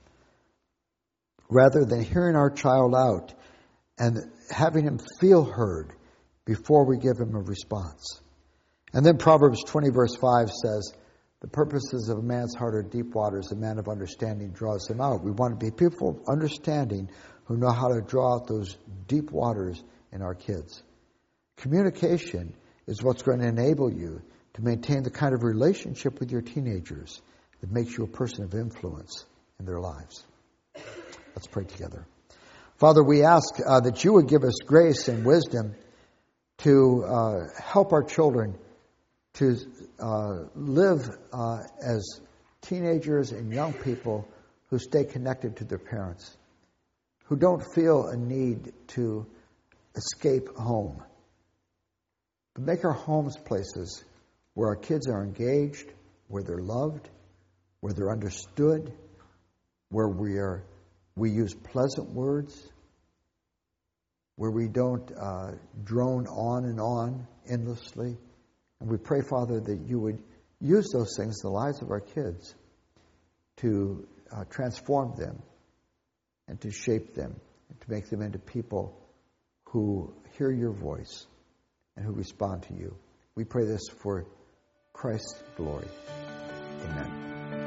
Rather than hearing our child out and having him feel heard before we give him a response. And then Proverbs 20 verse 5 says, the purposes of a man's heart are deep waters. A man of understanding draws them out. We want to be people of understanding who know how to draw out those deep waters in our kids. Communication is what's going to enable you to maintain the kind of relationship with your teenagers that makes you a person of influence in their lives. Let's pray together. Father, we ask that you would give us grace and wisdom to help our children to live as teenagers and young people who stay connected to their parents, who don't feel a need to escape home. But make our homes places where our kids are engaged, where they're loved, where they're understood, where we use pleasant words, where we don't drone on and on endlessly. And we pray, Father, that you would use those things in the lives of our kids to transform them and to shape them and to make them into people who hear your voice and who respond to you. We pray this for Christ's glory. Amen.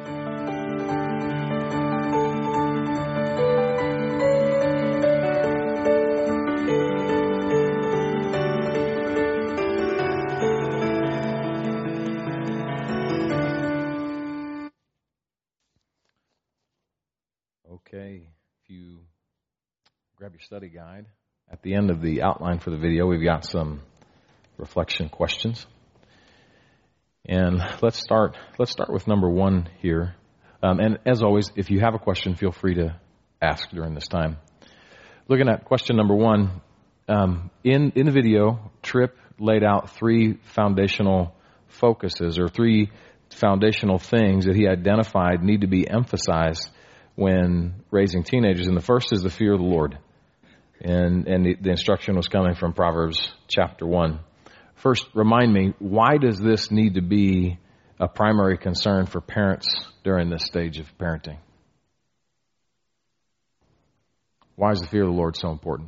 Okay, if you grab your study guide, at the end of the outline for the video, we've got some reflection questions. And let's start with number one here. And as always, if you have a question, feel free to ask during this time. Looking at question number one, in the video, Tripp laid out three foundational focuses or three foundational things that he identified need to be emphasized when raising teenagers. And the first is the fear of the Lord. And the instruction was coming from Proverbs chapter 1. First, remind me, why does this need to be a primary concern for parents during this stage of parenting? Why is the fear of the Lord so important?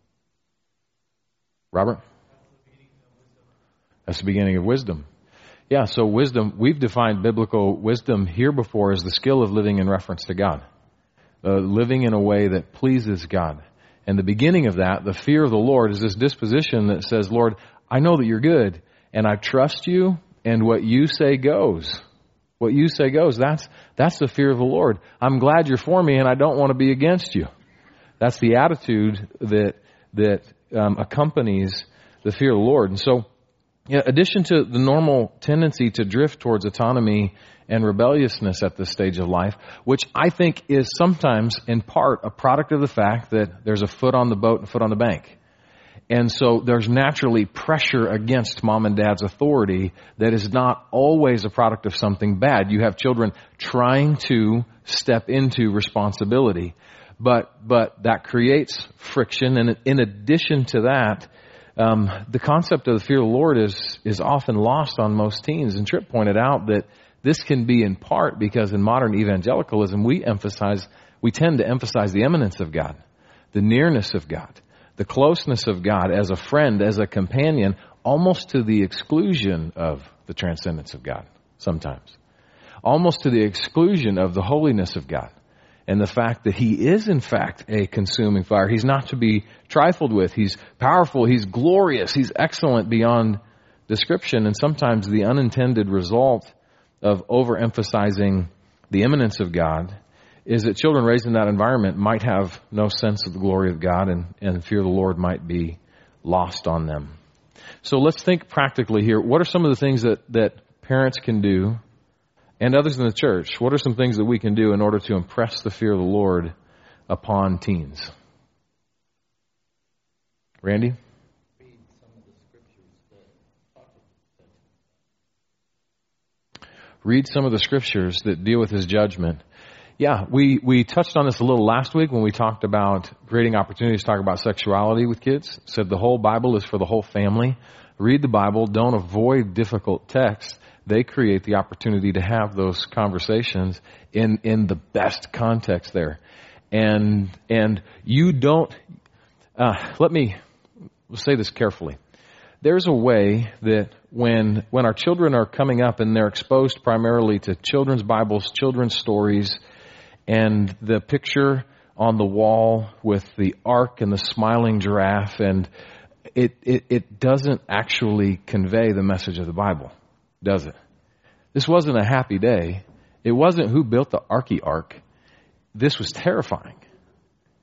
Robert? That's the beginning of wisdom. Yeah, so wisdom, we've defined biblical wisdom here before as the skill of living in reference to God. Living in a way that pleases God. And the beginning of that, the fear of the Lord, is this disposition that says, Lord, I know that you're good, and I trust you, and what you say goes. What you say goes. That's the fear of the Lord. I'm glad you're for me, and I don't want to be against you. That's the attitude that accompanies the fear of the Lord. And so, in addition to the normal tendency to drift towards autonomy and rebelliousness at this stage of life, which I think is sometimes, in part, a product of the fact that there's a foot on the boat and a foot on the bank. And so there's naturally pressure against mom and dad's authority that is not always a product of something bad. You have children trying to step into responsibility, but that creates friction. And in addition to that, the concept of the fear of the Lord is often lost on most teens. And Tripp pointed out that this can be in part because in modern evangelicalism, we tend to emphasize the immanence of God, the nearness of God, the closeness of God as a friend, as a companion, almost to the exclusion of the transcendence of God sometimes. Almost to the exclusion of the holiness of God and the fact that He is in fact a consuming fire. He's not to be trifled with. He's powerful. He's glorious. He's excellent beyond description. And sometimes the unintended result of overemphasizing the immanence of God is that children raised in that environment might have no sense of the glory of God, and the fear of the Lord might be lost on them. So let's think practically here. What are some of the things that parents can do, and others in the church? What are some things that we can do in order to impress the fear of the Lord upon teens? Randy? Read some of the scriptures that deal with His judgment. Yeah, we touched on this a little last week when we talked about creating opportunities to talk about sexuality with kids. Said the whole Bible is for the whole family. Read the Bible. Don't avoid difficult texts. They create the opportunity to have those conversations in the best context there. And you don't, let me say this carefully. There's a way that when our children are coming up and they're exposed primarily to children's Bibles, children's stories, and the picture on the wall with the ark and the smiling giraffe, and it doesn't actually convey the message of the Bible, does it? This wasn't a happy day. It wasn't who built the Arky Ark. This was terrifying.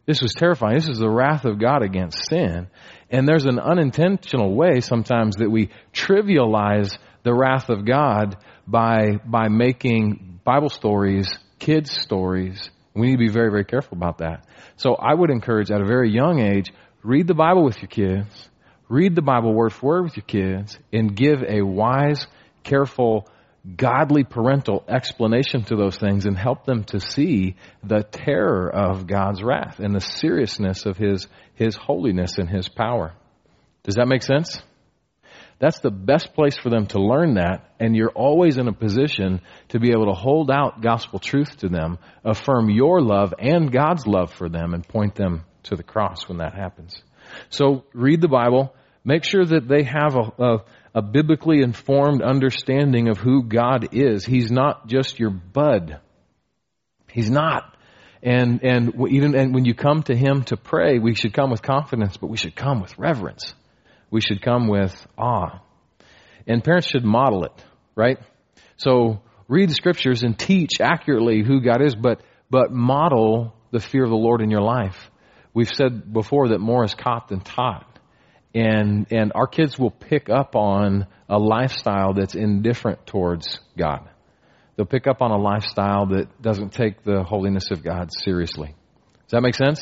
This was terrifying. This is the wrath of God against sin. And there's an unintentional way sometimes that we trivialize the wrath of God by making Bible stories, kids' stories. We need to be very, very careful about that. So I would encourage at a very young age, read the Bible with your kids, read the Bible word for word with your kids, and give a wise, careful, godly parental explanation to those things and help them to see the terror of God's wrath and the seriousness of His holiness and His power. Does that make sense? That's the best place for them to learn that, and you're always in a position to be able to hold out gospel truth to them, affirm your love and God's love for them, and point them to the cross when that happens. So read the Bible. Make sure that they have a biblically informed understanding of who God is. He's not just your bud. He's not. And when you come to Him to pray, we should come with confidence, but we should come with reverence. We should come with awe. And parents should model it, right? So read the scriptures and teach accurately who God is, but model the fear of the Lord in your life. We've said before that more is caught than taught. And our kids will pick up on a lifestyle that's indifferent towards God. They'll pick up on a lifestyle that doesn't take the holiness of God seriously. Does that make sense?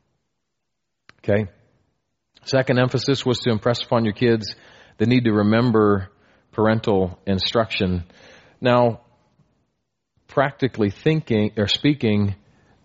Okay. Second emphasis was to impress upon your kids the need to remember parental instruction. Now, practically thinking or speaking,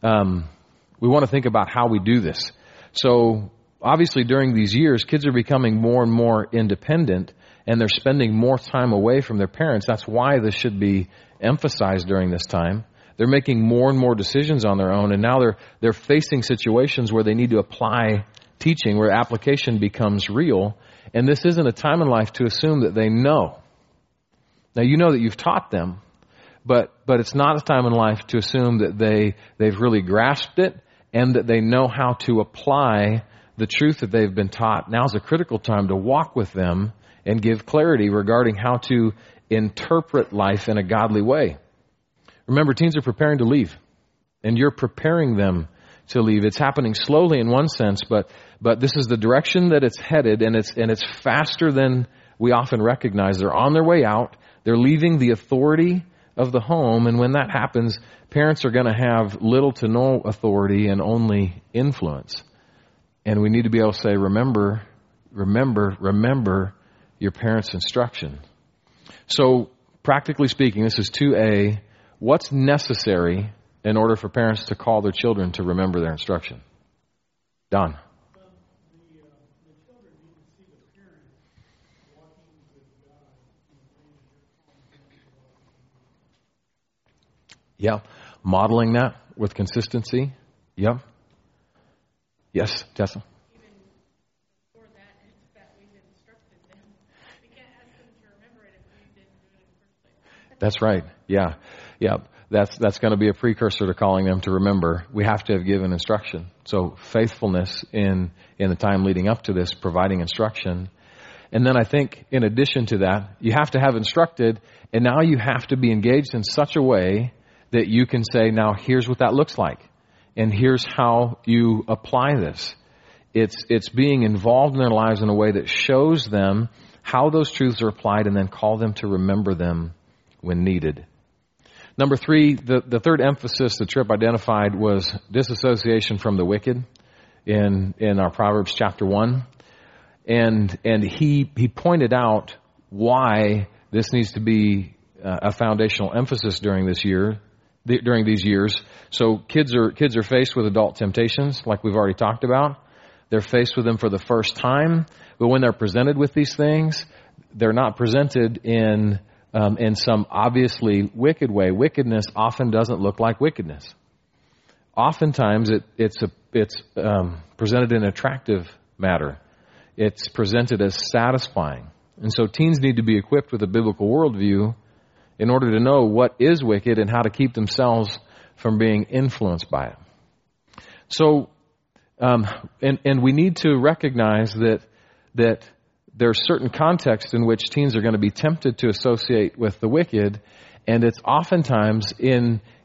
we want to think about how we do this. So, obviously, during these years, kids are becoming more and more independent, and they're spending more time away from their parents. That's why this should be emphasized during this time. They're making more and more decisions on their own, and now they're facing situations where they need to apply teaching, where application becomes real. And this isn't a time in life to assume that they know. Now, you know that you've taught them, but it's not a time in life to assume that they've really grasped it and that they know how to apply the truth that they've been taught. Now's a critical time to walk with them and give clarity regarding how to interpret life in a godly way. Remember, teens are preparing to leave, and you're preparing them to leave. It's happening slowly in one sense, but this is the direction that it's headed, and it's faster than we often recognize. They're on their way out. They're leaving the authority of the home, and when that happens, parents are going to have little to no authority and only influence. And we need to be able to say, remember your parents' instruction. So, practically speaking, this is 2A. What's necessary in order for parents to call their children to remember their instruction? Don. The children need to see the parents walking with God in the way that you're calling them to walk. Yeah. Modeling that with consistency. Yeah. Yes, Tessa? Even before that, it's that we've instructed them. We can't ask them to remember it if we didn't do it in the first place. That's right. Yeah. That's going to be a precursor to calling them to remember. We have to have given instruction. So faithfulness in the time leading up to this, providing instruction. And then I think in addition to that, you have to have instructed, and now you have to be engaged in such a way that you can say, now here's what that looks like. And here's how you apply this. It's being involved in their lives in a way that shows them how those truths are applied and then call them to remember them when needed. Number 3, the third emphasis the Tripp identified was disassociation from the wicked in our Proverbs chapter 1. And he pointed out why this needs to be a foundational emphasis during these years. So kids are faced with adult temptations, like we've already talked about. They're faced with them for the first time, but when they're presented with these things, they're not presented in some obviously wicked way. Wickedness often doesn't look like wickedness. Oftentimes it's presented in an attractive matter. It's presented as satisfying. And so teens need to be equipped with a biblical worldview in order to know what is wicked and how to keep themselves from being influenced by it. So, and we need to recognize that there are certain contexts in which teens are going to be tempted to associate with the wicked, and it's oftentimes in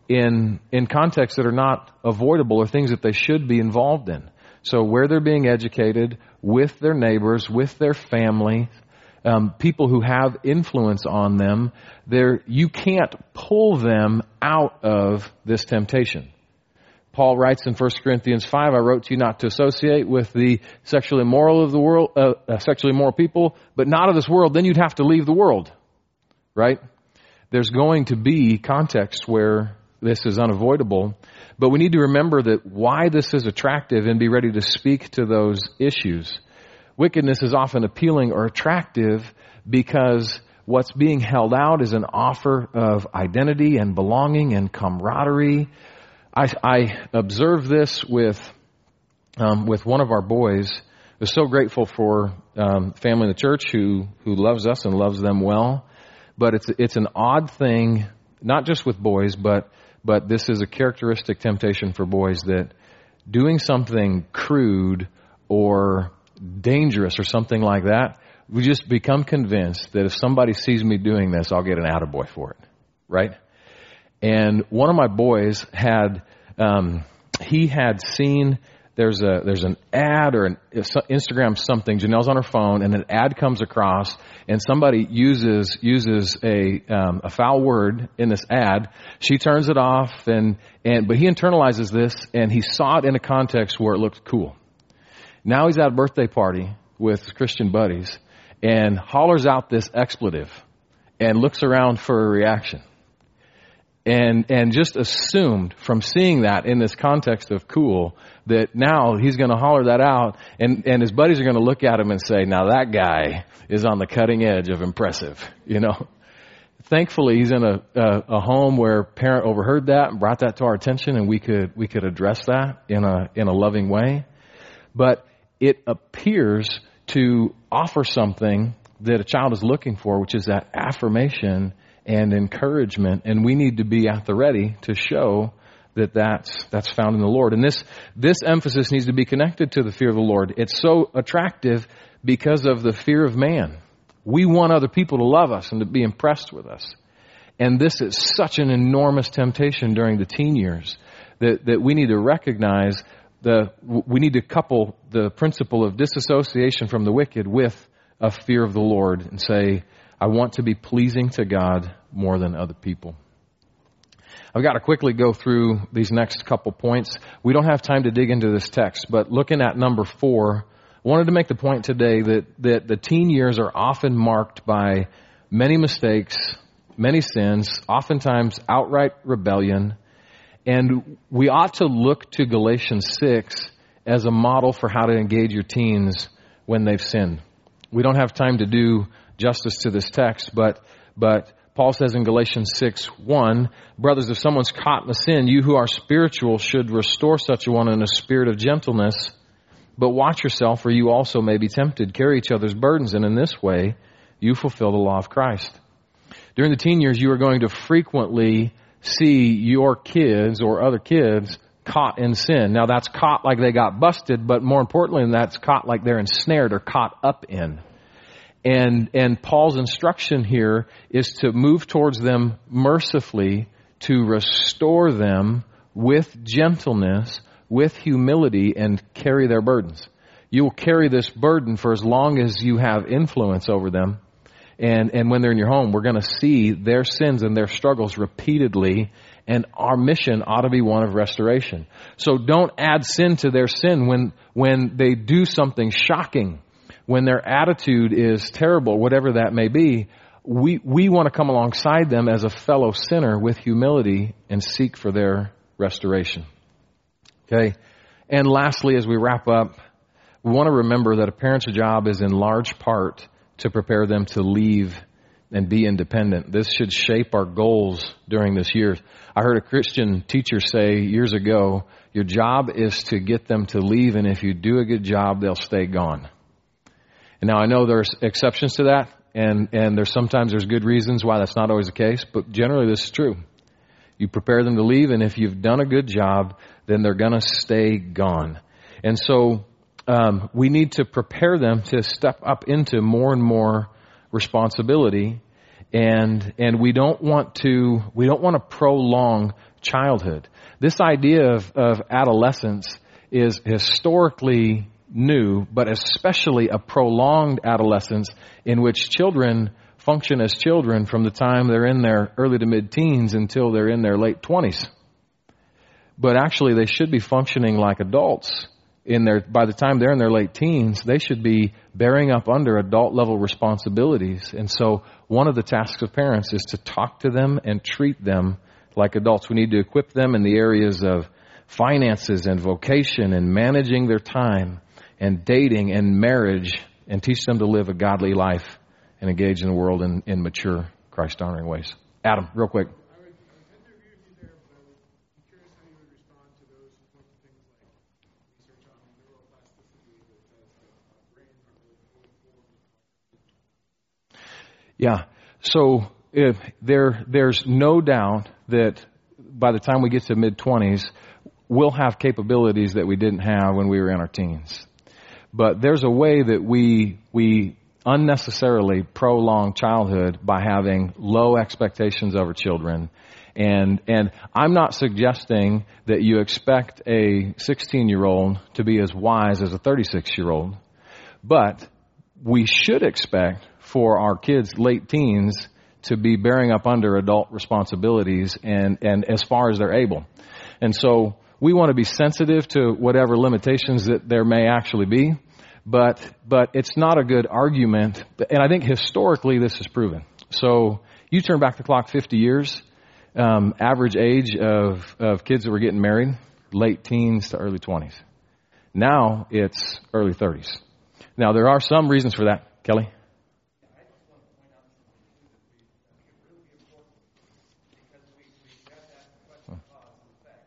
in contexts that are not avoidable or things that they should be involved in. So where they're being educated, with their neighbors, with their family, people who have influence on them, you can't pull them out of this temptation. Paul writes in 1 Corinthians 5, I wrote to you not to associate with the sexually immoral of the world, sexually immoral people, but not of this world. Then you'd have to leave the world, right? There's going to be contexts where this is unavoidable, but we need to remember that why this is attractive and be ready to speak to those issues. Wickedness is often appealing or attractive because what's being held out is an offer of identity and belonging and camaraderie. I observed this with one of our boys. I was so grateful for family in the church who loves us and loves them well. But it's an odd thing, not just with boys, but this is a characteristic temptation for boys, that doing something crude or dangerous or something like that, we just become convinced that if somebody sees me doing this, I'll get an attaboy for it, right? And one of my boys had seen there's an ad or an Instagram something. Janelle's on her phone, and an ad comes across, and somebody uses a foul word in this ad. She turns it off, but he internalizes this, and he saw it in a context where it looked cool. Now he's at a birthday party with Christian buddies and hollers out this expletive and looks around for a reaction. And just assumed from seeing that in this context of cool that now he's going to holler that out, and his buddies are going to look at him and say, now that guy is on the cutting edge of impressive, you know. Thankfully, he's in a home where a parent overheard that and brought that to our attention, and we could address that in a loving way. But it appears to offer something that a child is looking for, which is that affirmation and encouragement, and we need to be at the ready to show that that's found in the Lord. And this emphasis needs to be connected to the fear of the Lord. It's so attractive because of the fear of man. We want other people to love us and to be impressed with us. And this is such an enormous temptation during the teen years that we need to recognize we need to couple the principle of disassociation from the wicked with a fear of the Lord and say, I want to be pleasing to God more than other people. I've got to quickly go through these next couple points. We don't have time to dig into this text, but looking at number 4, I wanted to make the point today that the teen years are often marked by many mistakes, many sins, oftentimes outright rebellion, and we ought to look to Galatians 6 as a model for how to engage your teens when they've sinned. We don't have time to do justice to this text, but Paul says in Galatians 6:1, brothers, if someone's caught in a sin, you who are spiritual should restore such a one in a spirit of gentleness, but watch yourself, or you also may be tempted. Carry each other's burdens, and in this way, you fulfill the law of Christ. During the teen years, you are going to frequently see your kids or other kids caught in sin. Now, that's caught like they got busted, but more importantly, that's caught like they're ensnared or caught up in. And Paul's instruction here is to move towards them mercifully, to restore them with gentleness, with humility, and carry their burdens. You will carry this burden for as long as you have influence over them. And when they're in your home, we're going to see their sins and their struggles repeatedly, and our mission ought to be one of restoration. So don't add sin to their sin when they do something shocking. When their attitude is terrible, whatever that may be, we want to come alongside them as a fellow sinner with humility and seek for their restoration. Okay? And lastly, as we wrap up, we want to remember that a parent's job is in large part to prepare them to leave and be independent. This should shape our goals during this year. I heard a Christian teacher say years ago, your job is to get them to leave, and if you do a good job, they'll stay gone. And now I know there's exceptions to that, and there's good reasons why that's not always the case, but generally this is true. You prepare them to leave, and if you've done a good job, then they're going to stay gone. And so we need to prepare them to step up into more and more responsibility. And we don't want to prolong childhood. This idea of adolescence is historically new, but especially a prolonged adolescence in which children function as children from the time they're in their early to mid-teens until they're in their late 20s. But actually they should be functioning like adults by the time they're in their late teens. They should be bearing up under adult level responsibilities. And so one of the tasks of parents is to talk to them and treat them like adults. We need to equip them in the areas of finances and vocation and managing their time and dating and marriage, and teach them to live a godly life and engage in the world in mature, Christ-honoring ways. Adam, real quick. I would tend to agree with you there, but I would be curious how you would respond to those who point to things like research on neuroplasticity that says that brains aren't really fully formed. Yeah. So there's no doubt that by the time we get to mid-20s, we'll have capabilities that we didn't have when we were in our teens. But there's a way that we unnecessarily prolong childhood by having low expectations of our children. And I'm not suggesting that you expect a 16-year-old to be as wise as a 36-year-old. But we should expect for our kids' late teens to be bearing up under adult responsibilities and as far as they're able. And so we want to be sensitive to whatever limitations that there may actually be, but it's not a good argument. And I think historically this is proven. So you turn back the clock 50 years, average age of kids that were getting married, late teens to early 20s. Now it's early 30s. Now there are some reasons for that, Kelly.